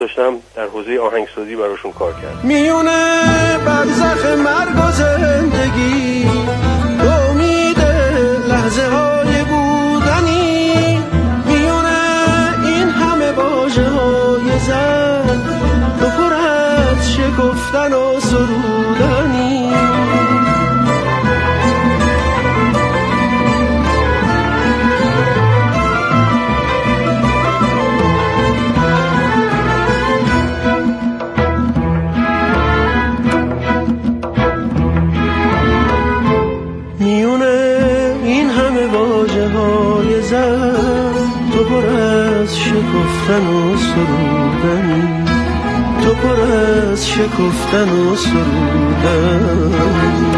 داشتم در حوزه آهنگسازی براشون کار کردم. میونه برزخ مرگ و زندگی امید لحظه های بودنی، میونه این همه واژه های زن تو پر از شکفتن و سرودنی. تو پر از شکفتن و سرودنی، تو پر از شکفتن و سرودنی.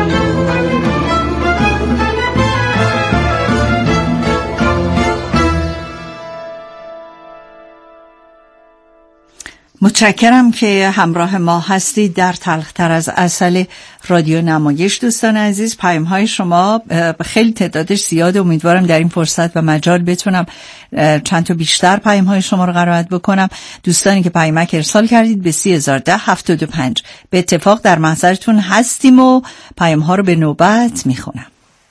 متشکرم که همراه ما هستید در تلختر از عسل رادیو نمایش. دوستان عزیز، پیام‌های شما خیلی تعدادش زیاد، امیدوارم در این فرصت و مجال بتونم چند تا بیشتر پیام‌های شما رو قرائت بکنم. دوستانی که پیامک ارسال کردید به 3010-75 به اتفاق در محضرتون هستیم و پیام‌ها رو به نوبت میخونم.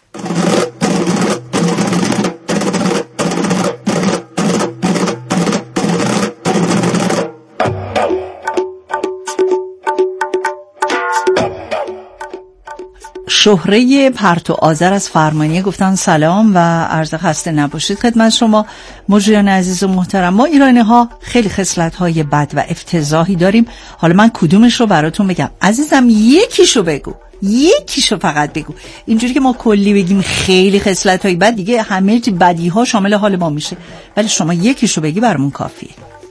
شهره پرتو آذر از فرمانیه گفتن سلام و عرض خسته نباشید خدمت شما مجریان عزیز و محترم. ما ایرانی ها خیلی خصلت‌های بد و افتضاحی داریم. حالا من کدومش رو براتون بگم؟ عزیزم یکیشو بگو، یکیشو فقط بگو. اینجوری که ما کلی بگیم خیلی خصلت‌های بد، دیگه همه بدی‌ها شامل حال ما میشه، ولی شما یکیشو بگی برامون کافیه.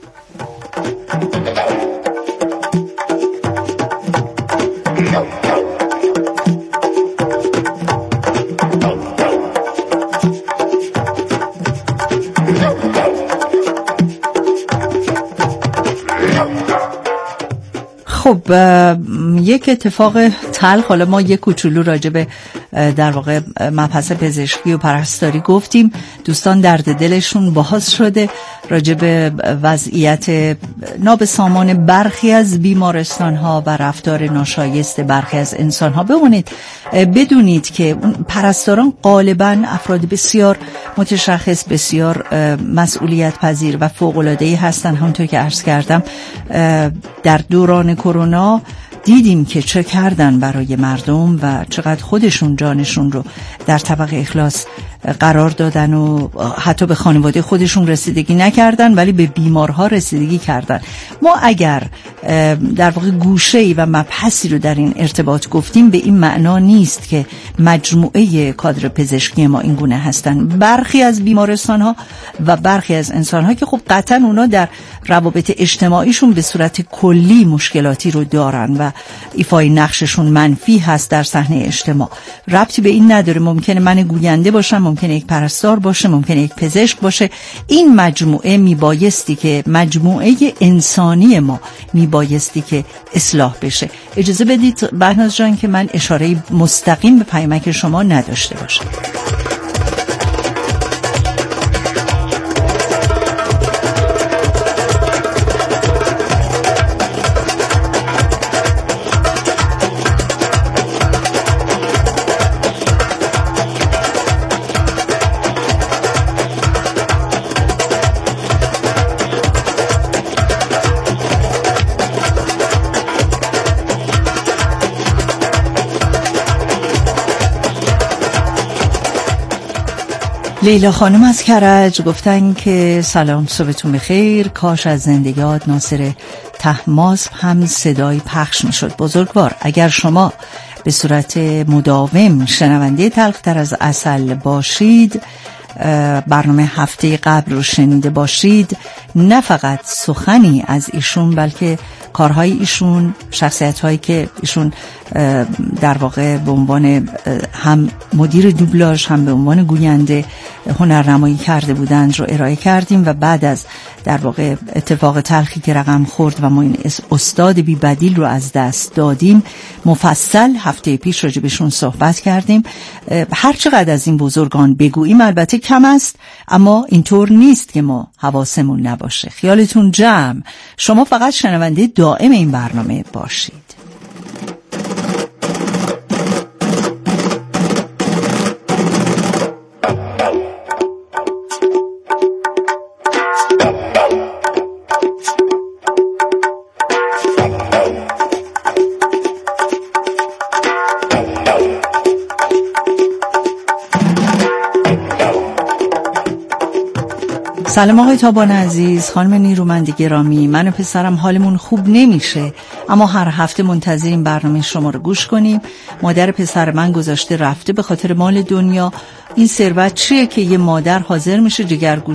خب یک اتفاق تلخ، حالا ما یک کوچولو راجع به در واقع مبحث پزشکی و پرستاری گفتیم. دوستان درد دلشون باز شده راجع به وضعیت نابسامان برخی از بیمارستان ها و رفتار ناشایست برخی از انسان ها. بدونید که پرستاران غالبا افراد بسیار متشخص، بسیار مسئولیت پذیر و فوق العاده هستن. همونطور که عرض کردم در دوران کرونا دیدیم که چه کردن برای مردم و چقدر خودشون جانشون رو در طبق اخلاص قرار دادن و حتی به خانواده خودشون رسیدگی نکردن ولی به بیمارها رسیدگی کردن. ما اگر در واقع گوشه‌ای و مبحثی رو در این ارتباط گفتیم به این معنا نیست که مجموعه کادر پزشکی ما این گونه هستن. برخی از بیمارستان‌ها و برخی از انسان‌ها که خب قطعاً اونا در روابط اجتماعیشون به صورت کلی مشکلاتی رو دارن و ایفای نقششون منفی هست در صحنه اجتماع، ربطی به این نداره. ممکنه من گوینده باشم، ممکنه یک پرستار باشه، ممکنه یک پزشک باشه. این مجموعه میبایستی که مجموعه انسانی ما میبایستی که اصلاح بشه. اجازه بدید بهناز جان که من اشاره مستقیم به پیامک شما نداشته باشم. لیلا خانم از کرج گفتن که سلام، صبحتون بخیر، کاش از زندگیات ناصر طهماسب هم صدای پخش میشد. بزرگوار، اگر شما به صورت مداوم شنونده تلختر از عسل باشید، برنامه هفته قبل رو شنیده باشید، نه فقط سخنی از ایشون بلکه کارهای ایشون، شخصیت‌هایی که ایشون در واقع به عنوان هم مدیر دوبلاژ هم به عنوان گوینده هنرنمایی کرده بودند رو ارائه کردیم و بعد از در واقع اتفاق تلخی که رقم خورد و ما این استاد بی بدیل رو از دست دادیم، مفصل هفته پیش راجع بهشون صحبت کردیم. هر چقدر از این بزرگان بگوییم البته کم است، اما اینطور نیست که ما حواسمون نباشه. خیالتون جمع، شما فقط شنونده دائم این برنامه باشید. سلام آقای تابان عزیز، خانم نیرومند گرامی. من و پسرم حالمون خوب نمیشه، اما هر هفته منتظریم برنامه شما رو گوش کنیم. مادر پسر من گذاشته رفته به خاطر مال دنیا. این ثروت چیه که یه مادر حاضر میشه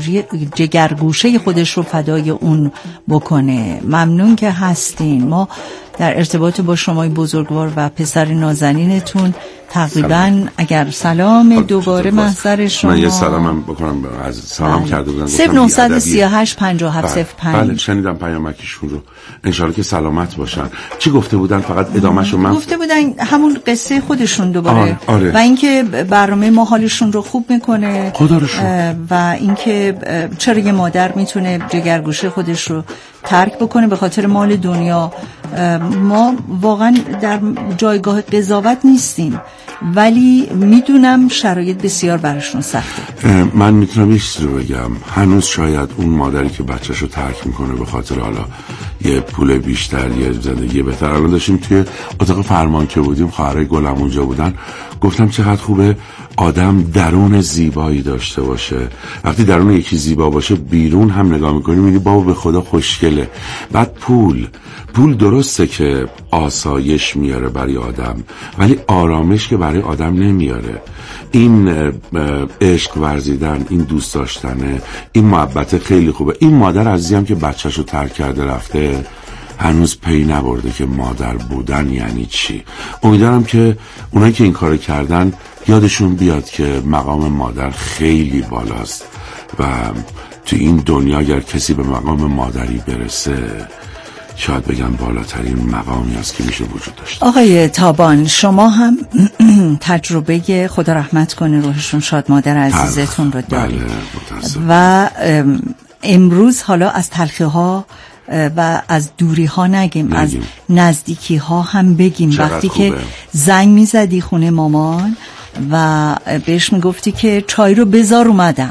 جگرگوشه خودش رو فدای اون بکنه؟ ممنون که هستین. ما در ارتباط با شمای بزرگوار و پسر نازنینتون تقریبا اگر سلام دوباره محضر شما. من یه سلامم بکنم، از سلام کرده بودن 0938 5705. بله شنیدم پیامکشون رو، انشالله که سلامت باشن. چی گفته بودن؟ فقط ادامهشو من گفته بودن همون قصه خودشون دوباره. آره. و اینکه برنامه ما حالشون رو خوب میکنه، خدا رو شکر. و اینکه چرا یه مادر میتونه جگرگوشه خودش رو ترک بکنه به خاطر مال دنیا. ما واقعا در جایگاه قضاوت نیستیم، ولی میدونم شرایط بسیار براشون سخته. من میتونم یه چیزی رو بگم. هنوز شاید اون مادری که بچه‌شو ترک میکنه به خاطر حالا یه پول بیشتر، یه زندگی بهتر. الان داشتیم توی اتاق فرمان که بودیم، خواهرای گلم اونجا بودن، گفتم چقدر خوبه آدم درون زیبایی داشته باشه. وقتی درون یکی زیبا باشه، بیرون هم نگاه میکنی میبینی بابا به خدا خوشگله. بعد پول درسته که آسایش میاره برای آدم، ولی آرامش که برای آدم نمیاره. این عشق ورزیدن، این دوست داشتنه، این محبت خیلی خوبه. این مادر عزیزم که بچه‌شو ترک کرده رفته، هنوز پی نبرده که مادر بودن یعنی چی. امیدوارم که اونایی که این کار کردن یادشون بیاد که مقام مادر خیلی بالاست و تو این دنیا اگر کسی به مقام مادری برسه، شاید بگم بالاترین مقامی است که میشه وجود داشت. آقای تابان، شما هم تجربه، خدا رحمت کنه روحشون شاد، مادر عزیزتون رو دارید. و امروز حالا از تلخی ها و از دوری ها نگیم، از نزدیکی ها هم بگیم. وقتی که زنگ میزدی خونه مامان و بهش میگفتی که چای رو بذار اومدم،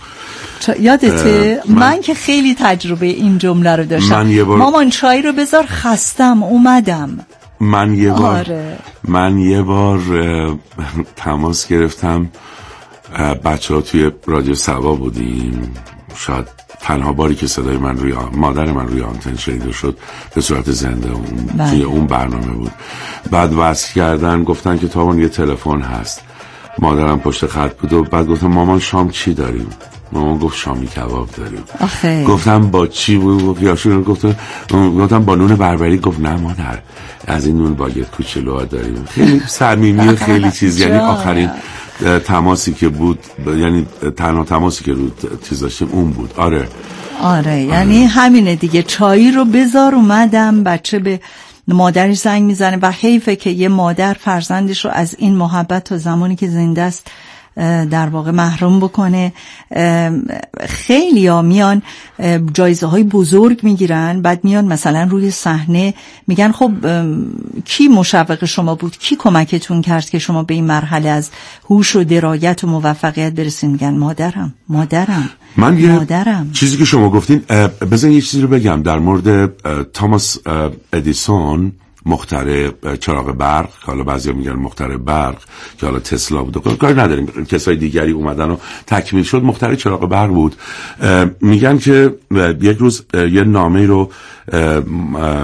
یادته؟ من که خیلی تجربه این جمله رو داشتم. مامان چای رو بذار، خستم اومدم. من یه بار تماس گرفتم، بچه ها توی رادیو سوا بودیم، شاید تنها باری که صدای من مادر من روی آنتن شنیده شد به صورت زنده توی اون برنامه بود. بعد وصل کردن، گفتن که تابان یه تلفن هست. مادرم پشت خط بود و بعد گفتم مامان شام چی داریم؟ مامان گفت شامی کباب داریم. گفتم با چی بود؟ گفتم با نون بربری. گفت نه مادر، از این نون باگت کوچولوها داریم. خیلی صمیمی و خیلی چیز. یعنی آخرین تماسی که بود، یعنی تنها تماسی که رو چیز داشتیم اون بود. آره یعنی همینه دیگه، چایی رو بذار اومدم. بچه به مادرش زنگ میزنه و حیفه که یه مادر فرزندش رو از این محبت تا زمانی که زنده است در واقع محروم بکنه. خیلی ها میان جایزه های بزرگ میگیرن، بعد میان مثلا روی صحنه میگن خب کی مشوق شما بود، کی کمکتون کرد که شما به این مرحله از هوش و درایت و موفقیت برسین؟ میگن مادرم. مادرم. چیزی که شما گفتین، بزن یه چیزی رو بگم در مورد توماس ادیسون، مخترع چراغ برق، که حالا بعضیا میگن مخترع برق، که حالا تسلا بود، کاری نداریم، کسای دیگری اومدن و تکمیل شد. مخترع چراغ برق بود. میگن که یک روز یه نامه رو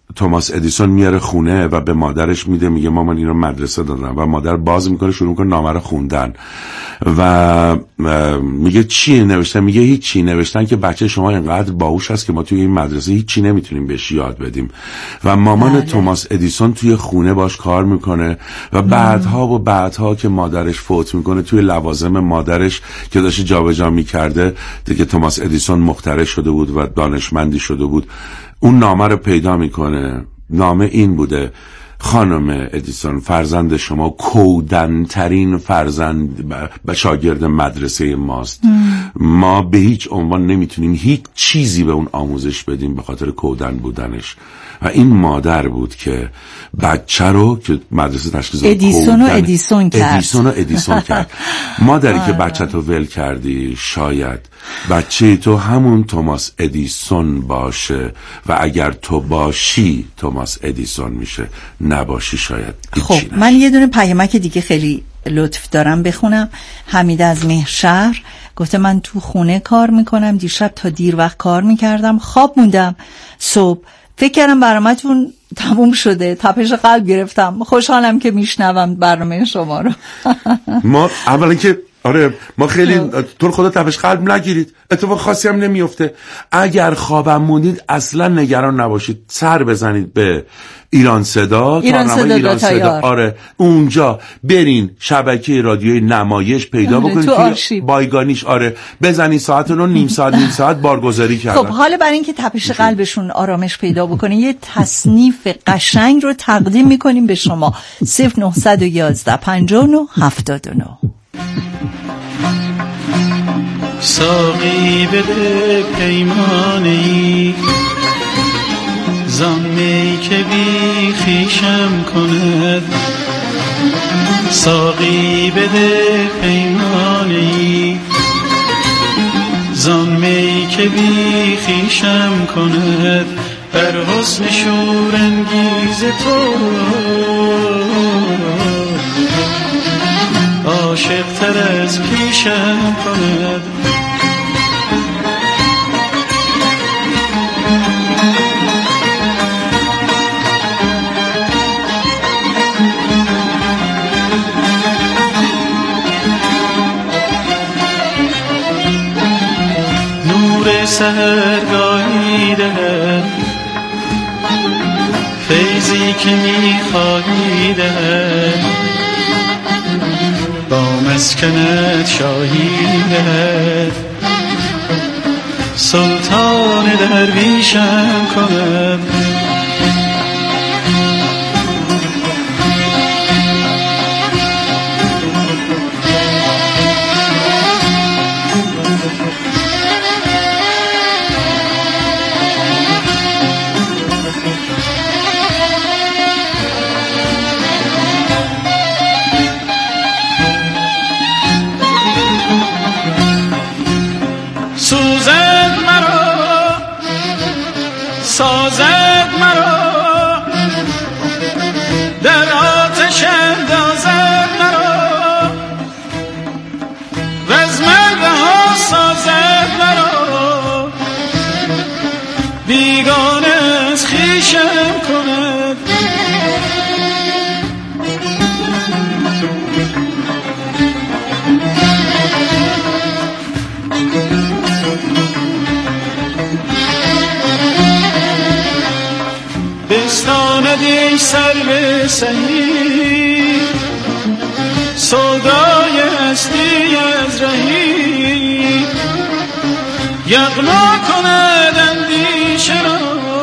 توماس ادیسون میاره خونه و به مادرش میده، میگه مامان این رو مدرسه دادم، و مادر باز میکنه شروع میکنه نامه رو خوندن و میگه چی نوشتن؟ میگه هیچی، نوشتن که بچه شما اینقدر باهوش است که ما توی این مدرسه هیچی نمیتونیم بهش یاد بدیم. و مامان توماس ادیسون توی خونه باش کار میکنه و بعدها که مادرش فوت میکنه توی لوازم مادرش که داشت جابجا میکرده دیگه توماس ادیسون مخترع شده بود و دانشمندی شده بود، اون نامه رو پیدا میکنه. نامه این بوده: خانم ادیسون، فرزند شما کودن‌ترین فرزند و شاگرد مدرسه ماست. ما به هیچ عنوان نمیتونیم هیچ چیزی به اون آموزش بدیم به خاطر کودن بودنش. و این مادر بود که بچه رو که مدرسه تشخیص داد ادیسون کرد. مادری که بچه تو ول کردی، شاید بچه تو همون توماس ادیسون باشه و اگر تو باشی توماس ادیسون میشه، نباشی شاید خب من یه دونه پیامک دیگه خیلی لطف دارم بخونم. حمید از مهرشهر گفته من تو خونه کار میکنم، دیشب تا دیر وقت کار میکردم، خواب موندم، صبح فکر کردم برنامه‌تون تموم شده، تپش قلب گرفتم. خوشحالم که میشنوم برنامه شما رو. ما اولا که ما خیلی طور خدا تپش قلب نگیرید، اتفاق خاصی هم نمیفته. اگر خوابم موندید اصلا نگران نباشید، سر بزنید به ایران صدا، ایران صدا. اونجا برین شبکه رادیوی نمایش پیدا بکنید توی بایگانیش. بزنید ساعتونو نیم ساعت بارگذاری کردن. خب حالا برای اینکه تپش قلبشون آرامش پیدا بکنه یه تصنیف قشنگ رو تقدیم میکنیم به شما. 0911 59 79. ساقی بده پیمانی زمی که بی خیشم کند، ساقی بده پیمانی زمی که بی خیشم کند، بر حسن شورانگیز تو عاشق تر از پیشم کند. نور سحرگاهی دهد، فیضی که می‌خواهی دهد، با مسکنت شاهی دهد، سلطان درویشم کند. سازد مرا در آتش اندازد مرا و از من رها سازد مرا، بیگانه از خویشم کند. بستاندی سر به سهی سودای هستی از رهی، یغما کند اندیشه را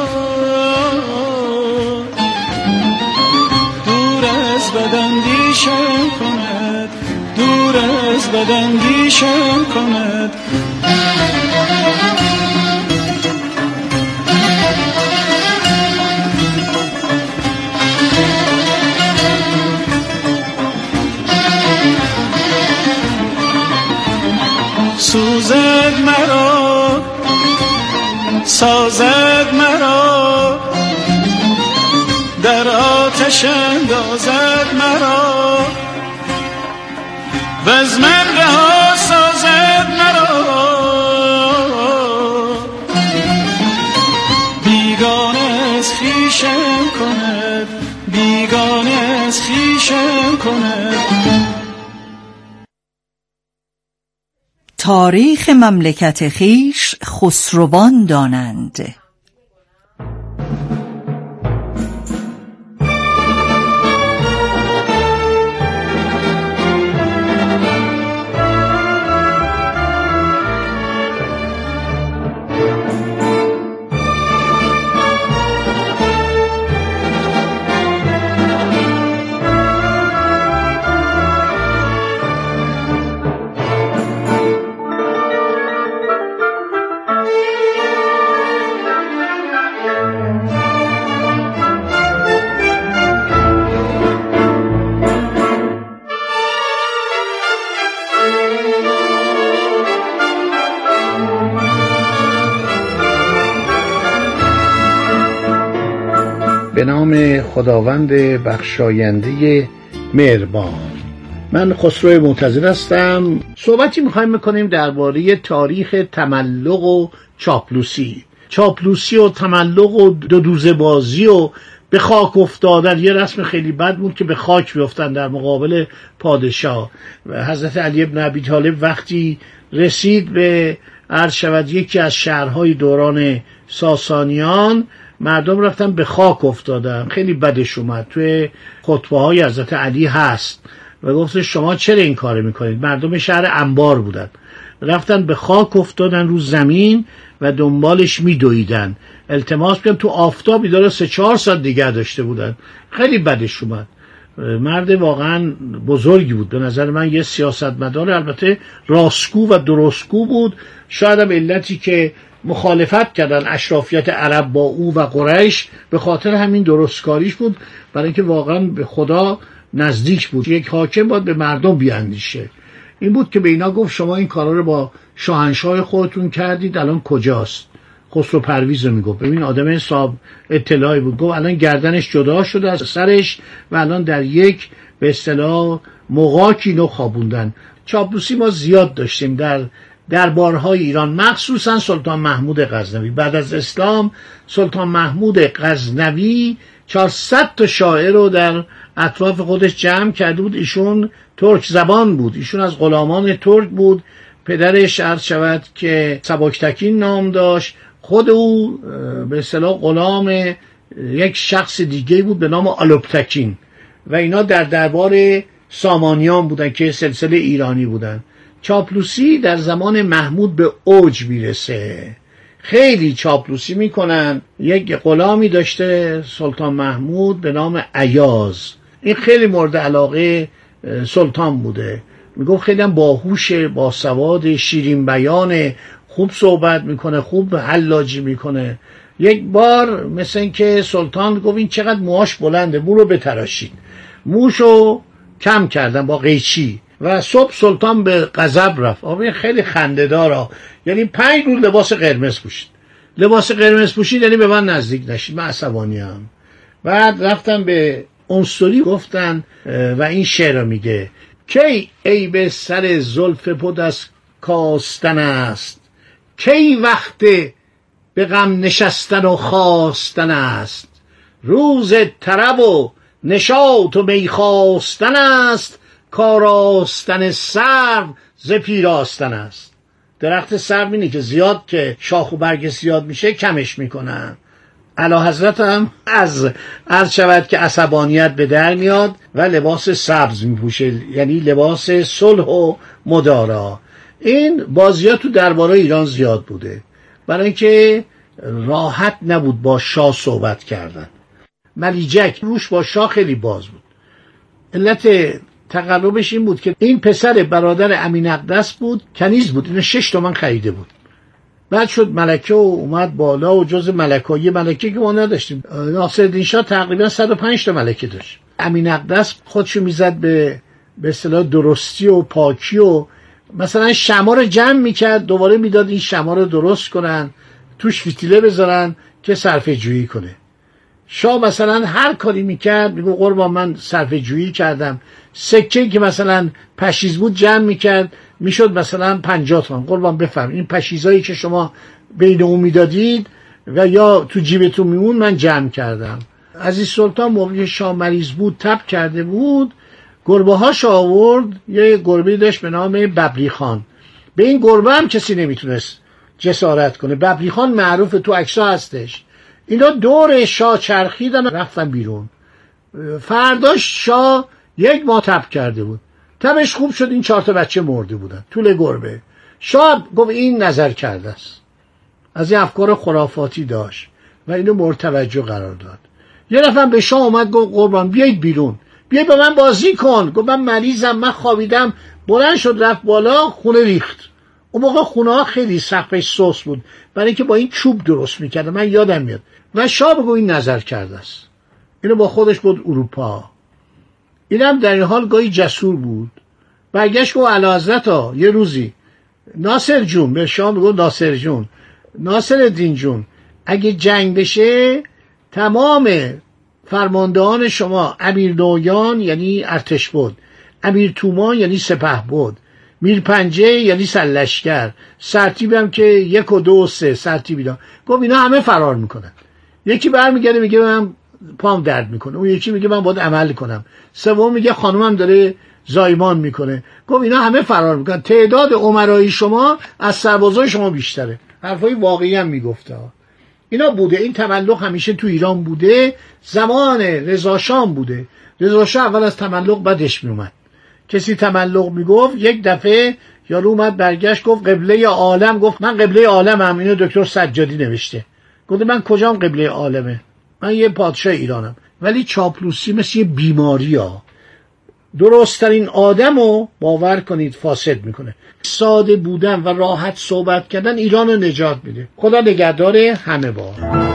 دور از بداندیشم کند، دور از بداندیشم کند. سوزد مرا سازد مرا در آتش اندازد مرا و از من رها سازد مرا، بیگانه از خویش خیشم کند، بیگانه از خیشم کند. تاریخ مملکت خیش خسروان دانند. به نام خداوند بخشاینده مهربان. من خسرو معتزد هستم. صحبتی میخوایم بکنیم درباره تاریخ تملق و چاپلوسی و تملق و دودوزه بازی و به خاک افتادن. یه رسم خیلی بد بود که به خاک بیفتن در مقابل پادشاه. حضرت علی ابن ابی طالب وقتی رسید به عرض شود یکی از شهرهای دوران ساسانیان، مردم رفتن به خاک افتادن. خیلی بدش اومد. توی خطبه های حضرت علی هست و گفت شما چرا این کار میکنید؟ مردم شهر انبار بودن، رفتن به خاک افتادن رو زمین و دنبالش میدویدن، التماس کردن تو آفتابی داره 3-4 ساعت دیگه داشته بودن. خیلی بدش اومد. مرد واقعا بزرگی بود به نظر من، یه سیاستمدار البته راستگو و درستگو بود. شاید هم علتی که مخالفت کردن اشرافیت عرب با او و قریش به خاطر همین درستکاریش بود، برای اینکه واقعا به خدا نزدیک بود. یک حاکم باید به مردم بیاندیشه. این بود که به اینا گفت شما این کارا رو با شاهنشاه خودتون کردید، الان کجاست؟ خسرو پرویز رو میگفت. ببین آدم صاحب اطلاعی بود. گفت الان گردنش جدا شده از سرش و الان در یک به اصطلاح مغاکی نو خوابوندن. چاپلوسی ما زیاد داشتیم در دربارهای ایران، مخصوصا سلطان محمود غزنوی. بعد از اسلام سلطان محمود غزنوی 400 تا شاعر رو در اطراف خودش جمع کرده بود. ایشون ترک زبان بود، ایشون از غلامان ترک بود. پدرش عرض شود که سبکتکین نام داشت. خود او به اصطلاح غلام یک شخص دیگه بود به نام آلوپتکین و اینا در دربار سامانیان بودن که سلسله ایرانی بودن. چاپلوسی در زمان محمود به اوج میرسه. خیلی چاپلوسی میکنن. یک غلامی داشته سلطان محمود به نام ایاز. این خیلی مورد علاقه سلطان بوده. میگفت خیلی هم باهوشه، باسواد، شیرین بیان، خوب صحبت میکنه، خوب حلاجی میکنه. یک بار مثل این که سلطان گفت این چقدر موهاش بلنده، مو رو بتراشید. موشو کم کردن با قیچی و صبح سلطان به غضب رفت. آبی خیلی خنده‌دارا، یعنی 5 روز لباس قرمز پوشید. لباس قرمز پوشید یعنی به من نزدیک نشید، من عصبانیم. بعد رفتن به عنصری گفتن و این شعر میگه کی عیب سر زلف پد از کاستن است، کی وقت به غم نشستن و خواستن است، روز طرب و نشاط و می خواستن است، کاراستن سرو ز پیراستن است. درخت سرو اینه که زیاد که شاخ و برگ زیاد میشه کمش میکنن. اعلیحضرت هم از عرض شود که عصبانیت به در میاد و لباس سبز میپوشه، یعنی لباس صلح و مدارا. این بازیات تو دربارای ایران زیاد بوده، برای اینکه راحت نبود با شاه صحبت کردن. ملیجک روش با شاه خیلی باز بود. علت تقربش این بود که این پسر برادر امین اقدس بود، کنیز بود، اینو 6 تومن خریده بود. بعد شد ملکه و اومد بالا و جز ملکه که ما نداشتیم. ناصرالدین شاه تقریبا 105 تا ملکه داشت. امین اقدس خودشو میزد به اصطلاح درستی و پاکی و مثلا شمع رو جمع میکرد، دوباره میداد این شمع رو درست کنن، توش فتیله بذارن که صرفه جویی کنه. شاه مثلا هر کاری میکرد میگو قربان من صرفه جویی کردم. سکه که مثلا پشیز بود جمع میکرد میشد مثلا 50 تومن. قربان بفهم این پشیزایی که شما بین اون میدادید و یا تو جیبتون میمون من جمع کردم. عزیز سلطان موقعی شاه مریض بود تب کرده بود، گربه هاش آورد، یه گربه داشت به نام ببری خان. به این گربه هم کسی نمیتونست جسارت کنه. ببری خان معروف تو عکس‌ها هستش. اینا دور شاه چرخیدن و رفتن بیرون. فرداش شاه 1 ماه تب کرده بود، تبش خوب شد، این 4 تا بچه مرده بودن طول گربه. شاه گفت این نظر کرده است، از این افکار خرافاتی داشت و اینو مورد توجه قرار داد. یه نفر به شاه اومد گفت قربان بیایید بیرون، بیای با من بازی کن. گفت من مریضم، من خوابیدم. بلند شد رفت بالا، خونه ریخت. اون موقع خونه ها خیلی سقفش سوس بود، برای اینکه با این چوب درست میکرده، من یادم میاد. و شاه بگو این نظر کرده است، اینو با خودش بود اروپا. اینم در این حال گاهی جسور بود، برگشت گفت اعلیحضرت ها یه روزی ناصر جون، به شاه بگو ناصر جون، ناصر الدین جون، اگه جنگ بشه تمام فرماندهان شما، امیر نویان یعنی ارتش بود، امیر تومان یعنی سپه بود، میر پنجه یعنی سرلشکر، سرتیبم که 1 و 2 و 3 سرتیبی دار. گفت اینا همه فرار میکنن. یکی برمیگرده میگه من پام درد میکنه، اون یکی میگه من باید عمل کنم، سوم میگه خانومم داره زایمان میکنه. گفت اینا همه فرار میکنن، تعداد امرای شما از سربازای شما بیشتره. حرفای واقعی هم میگفته. اینا بوده. این تملق همیشه تو ایران بوده، زمان رضا شاه بوده. رضا شاه اول از تملق بدش میومد. کسی تملق میگفت، یک دفعه یارو اومد برگشت گفت قبله عالم، گفت من قبله عالمم. اینو دکتر سجادی نوشته. گفت من کجام قبله عالمه، من یه پادشاه ایرانم. ولی چاپلوسی مثل یه بیماری ها، درست‌ترین آدمو باور کنید فاسد میکنه. ساده بودن و راحت صحبت کردن ایران رو نجات میده. خدا نگهدار همه با.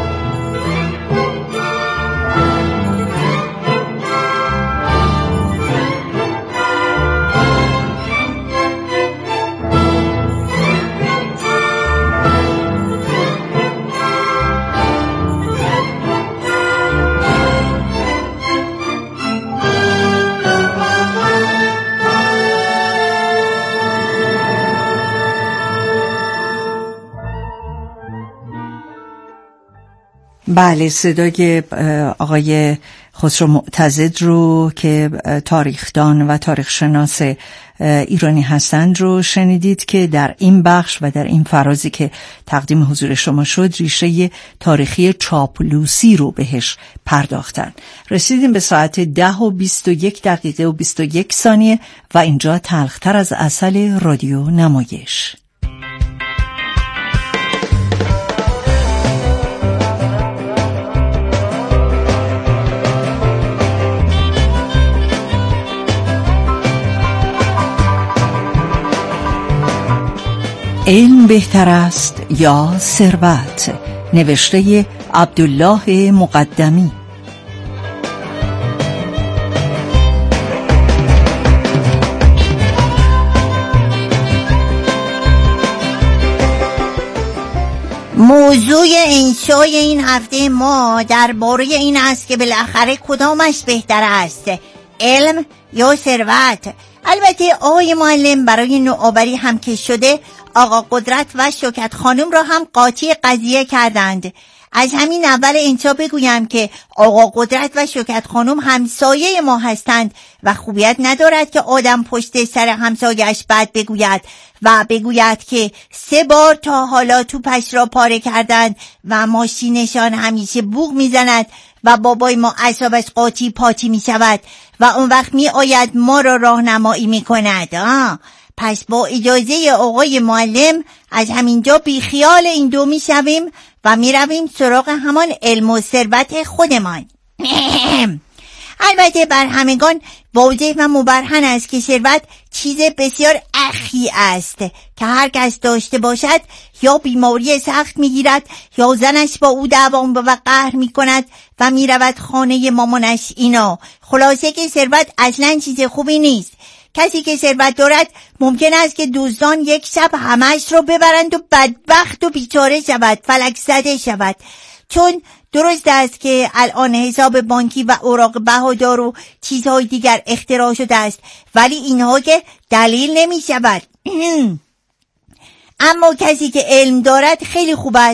بله، صدای آقای خسرو معتضد رو که تاریخدان و تاریخ شناس ایرانی هستند رو شنیدید که در این بخش و در این فرازی که تقدیم حضور شما شد ریشه تاریخی چاپلوسی رو بهش پرداختن. رسیدیم به ساعت 10:21 و اینجا تلختر از عسل رادیو نمایش. علم بهتر است یا ثروت؟ نوشته عبدالله مقدمی. موضوع انشای این هفته ما درباره این است که بالاخره کدامش بهتر است، علم یا ثروت؟ البته آقای معلم برای نوآوری هم که شده، آقا قدرت و شوکت خانم را هم قاطی قضیه کردند. از همین اول انشا بگویم که آقا قدرت و شوکت خانم همسایه ما هستند و خوبیت ندارد که آدم پشت سر همسایه‌اش بد بگوید و بگوید که 3 بار تا حالا توپش را پاره کردند و ماشینشان همیشه بوق میزند و بابای ما اعصابش قاطی پاتی می شود و اون وقت می آید ما را راهنمایی می کند. پس با اجازه آقای معلم از همینجا بی خیال این دو می شویم و می رویم سراغ همان علم و ثروت خودمان. البته بر همگان واضح و مبرهن است که ثروت چیز بسیار اخی است که هر کس داشته باشد یا بیماری سخت میگیرد یا زنش با او دعوا و قهر میکند و میرود خانه مامانش. اینا خلاصه که ثروت اصلا چیز خوبی نیست. کسی که ثروت دارد ممکن است که دزدان یک شب همش رو ببرند و بدبخت و بیچاره شود، فلک زده شود. چون درست است که الان حساب بانکی و اوراق بهادار و چیزهای دیگر اختراع شده است، ولی اینها که دلیل نمی شود. اما کسی که علم دارد خیلی خوب است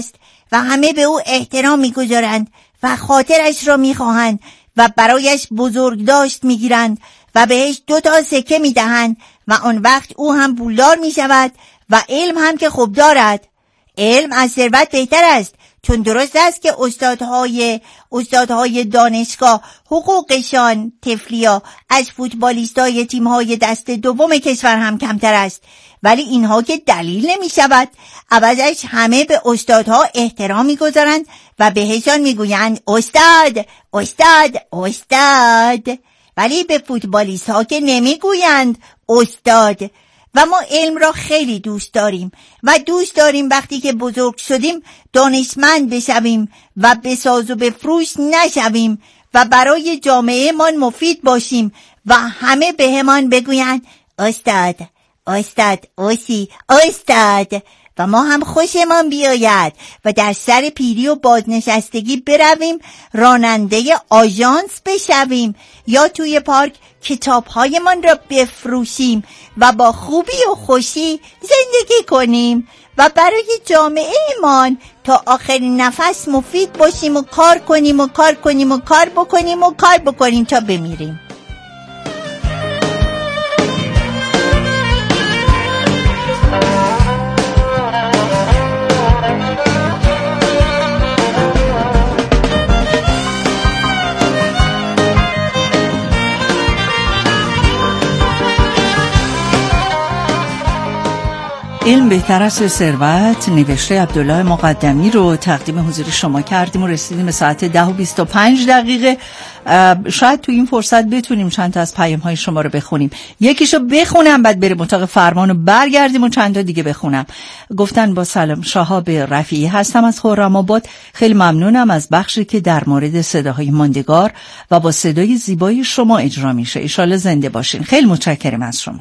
و همه به او احترام میگذارند و خاطرش را میخواهند و برایش بزرگداشت میگیرند و بهش 2 سکه میدهند و آن وقت او هم پولدار میشود و علم هم که خوب دارد. علم از ثروت بهتر است، چون درست است که استادهای دانشگاه حقوقشان طفلیا از فوتبالیستای تیم‌های دست دوم کشور هم کمتر است، ولی اینها که دلیل نمی شود. عوضش همه به استادها احترام می‌گذارند و بهشان میگویند استاد استاد استاد، ولی به فوتبالیست ها که نمیگویند استاد. و ما علم را خیلی دوست داریم و دوست داریم وقتی که بزرگ شدیم دانشمند بشویم و بساز و بفروش نشویم و برای جامعه من مفید باشیم و همه به همان بگویند استاد استاد اوسی استاد و ما هم خوشمان بیاید و در سر پیری و بازنشستگی برویم راننده آژانس بشویم یا توی پارک کتاب‌هایمان را بفروشیم و با خوبی و خوشی زندگی کنیم و برای جامعه ایمان تا آخرین نفس مفید باشیم و کار کنیم و کار کنیم و کار بکنیم و کار بکنیم تا بمیریم. علم بهتر از ثروت نوشته عبدالله مقدمی رو تقدیم حضور شما کردیم و رسیدیم به ساعت 10:25. شاید تو این فرصت بتونیم چند تا از پیام‌های شما رو بخونیم. یکیشو بخونم بعد بریم اتاق فرمان و برگردیم و چند تا دیگه بخونم. گفتن با سلام، شهاب رفیعی هستم از خرم‌آباد. خیلی ممنونم از بخشی که در مورد صداهای ماندگار و با صدای زیبای شما اجرا میشه. ان شاءالله زنده باشین. خیلی متشکرم از شما.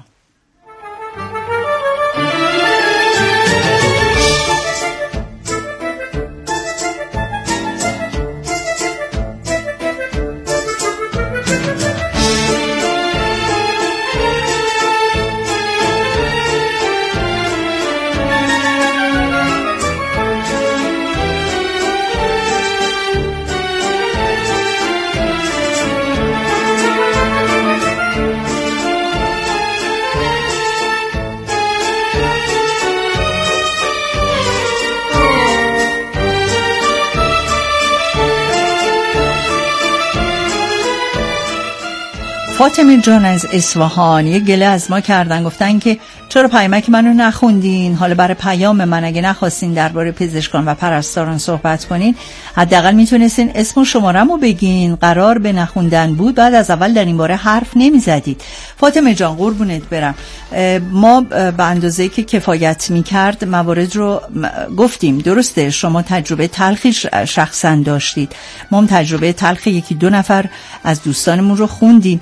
فاطمه جان از اصفهان یه گله از ما کردن، گفتن که چرا پیامک منو نخوندین؟ حالا برای پیام من اگه نخواستین درباره پزشکان و پرستاران صحبت کنین حداقل میتونستین اسم و شماره‌مو بگین. قرار به نخوندن بود، بعد از اول در این باره حرف نمیزدید. فاطمه جان قربونت برم، ما به اندازه‌ای که کفایت میکرد موارد رو گفتیم. درسته شما تجربه تلخی شخصا داشتید، ما هم تجربه تلخ 1-2 نفر از دوستانمون رو خوندیم.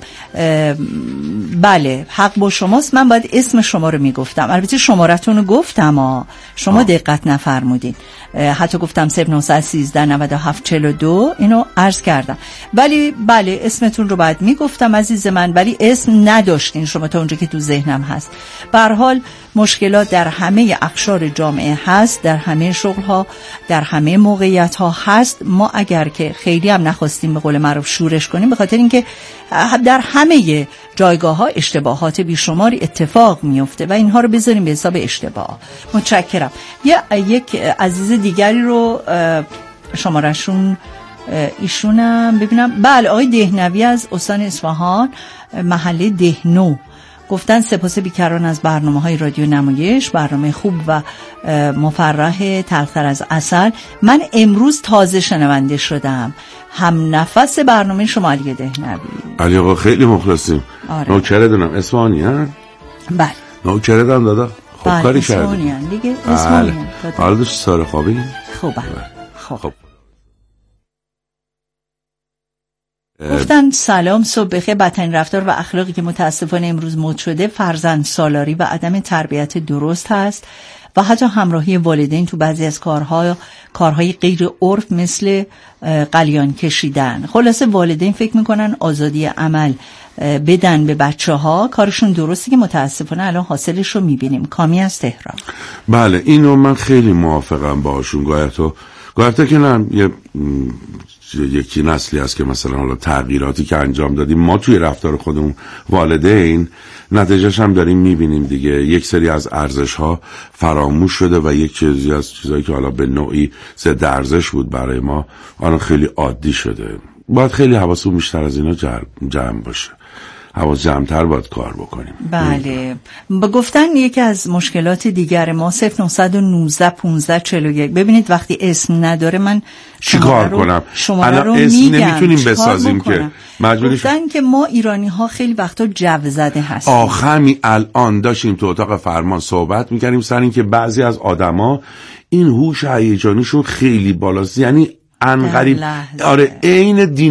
بله حق با شماست، من باید اسم شما رو میگفتم. البته شمارتون رو گفتم شما دقت نفرمودین، حتی گفتم 0913 97 42 اینو عرض کردم، ولی بله اسمتون رو باید میگفتم عزیز من، ولی اسم نداشتین شما تا اونجا که تو ذهنم هست. به هر حال مشکلات در همه اقشار جامعه هست، در همه شغل ها، در همه موقعیت ها هست. ما اگر که خیلی هم نخواستیم به قول معروف شورش کنیم، به خاطر اینکه در همه جایگاه ها اشتباهات بیشماری اتفاق میفته و اینها رو بذاریم به حساب اشتباه. متشکرم. یک عزیز دیگری رو شمارشون ایشونم ببینم. بله آقای دهنوی از استان اصفهان محله دهنو گفتن سپاس بیکران از برنامه‌های رادیو نمایش، برنامه خوب و مفرح تلختر از عسل. من امروز تازه شنونده شدم، هم نفس برنامه شما علی دهنوی. علی آقا خیلی مخلصیم. نوکره دونم اصفهانی ها؟ بله نوکره دارم دادا. خب بله. کاری کردی اصفهانی هن دیگه. اصفهانی هن حالا دوست سار خوابی؟ خوبه. خب گفتن سلام، صبح بخیر. بدترین رفتار و اخلاقی که متاسفانه امروز مد شده فرزند سالاری و عدم تربیت درست هست و حتی همراهی والدین تو بعضی از کارهای غیر عرف مثل قلیان کشیدن. خلاصه والدین فکر میکنن آزادی عمل بدن به بچه‌ها کارشون درسته که متاسفانه الان حاصلش رو میبینیم. کامی از تهران. بله اینو من خیلی موافقم باهاشون. گفته که نه یکی نسلی است که مثلا حالا تغییراتی که انجام دادیم ما توی رفتار خودمون والدین نتیجهش هم داریم میبینیم دیگه، یک سری از ارزش ها فراموش شده و یک چیزی از چیزایی که حالا به نوعی ضد ارزش بود برای ما الان خیلی عادی شده. باید خیلی حواسمون بیشتر از اینا جمع باشه، حواس جمع‌تر باید کار بکنیم. بله. گفتن یکی از مشکلات دیگر ما 0919 15 41. ببینید وقتی اسم نداره من چیکار کنم؟ شماره رو اسم میگم نمیتونیم بسازیم که مجبوری گفتن که ما ایرانی ها خیلی وقتا جو زده هستیم. همین الان داشتیم تو اتاق فرمان صحبت میکردیم سر این که بعضی از آدما این هوش هیجانیشون خیلی بالاست، یعنی انقریب عین